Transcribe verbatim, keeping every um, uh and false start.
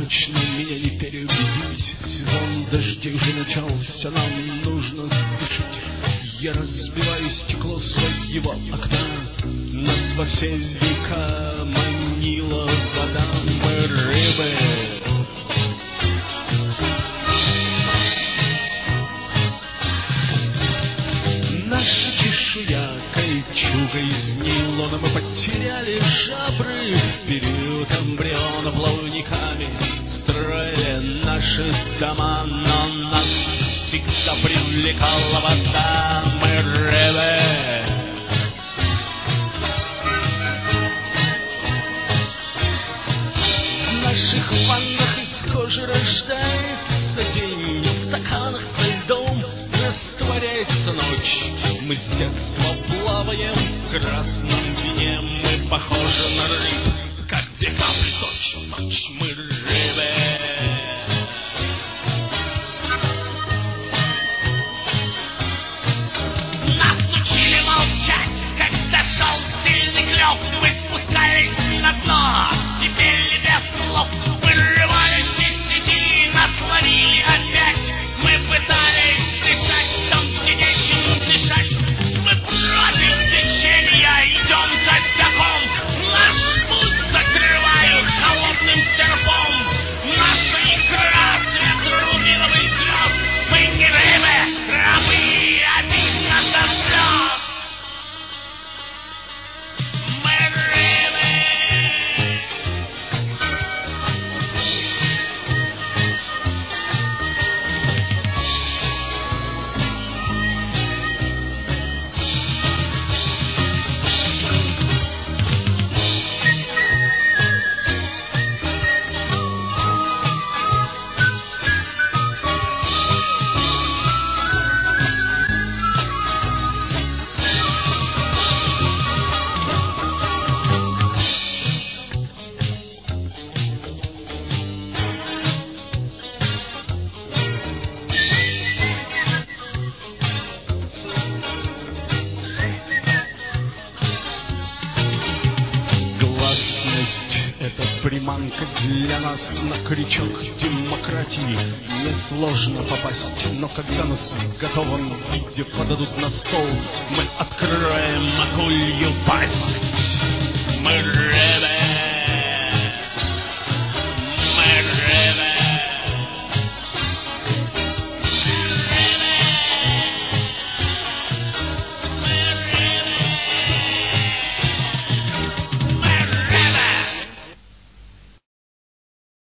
точно меня не переубедить. Сезон дождей уже начался, нам нужно спешить. Я разбиваю стекло своего окна, нас во все века манила вода. Мы рыбы. Наша чешуя кольчуга из нейлона, мы потеряли жабры в период эмбриона, плавниками строили наши дома, но нас всегда привлекала вода. Мы рыбы. В наших ваннах из кожи рождается день, в стаканах со льдом растворяется ночь. Мы с детства плаваем в красном вине, мы похожи на рыб, как две капли, точно ночь. Мы рыбы. Нас учили молчать, когда шел сильный клёв. Мы спускались на дно и пели без слов. Вырывались из сети, нас ловили опять. Мы пытались дышать там, где нечем дышать. Мы против течения идем косяком. Наш путь закрывают холодным серпом. Наша икра цвет рубиновых слез. Мы не рыбы, рабы, обидно до слез. Мы рыбы. Это приманка для нас на крючок демократии. Несложно попасть, но когда нас в готовом виде подадут на стол, мы откроем акулью пасть. Мы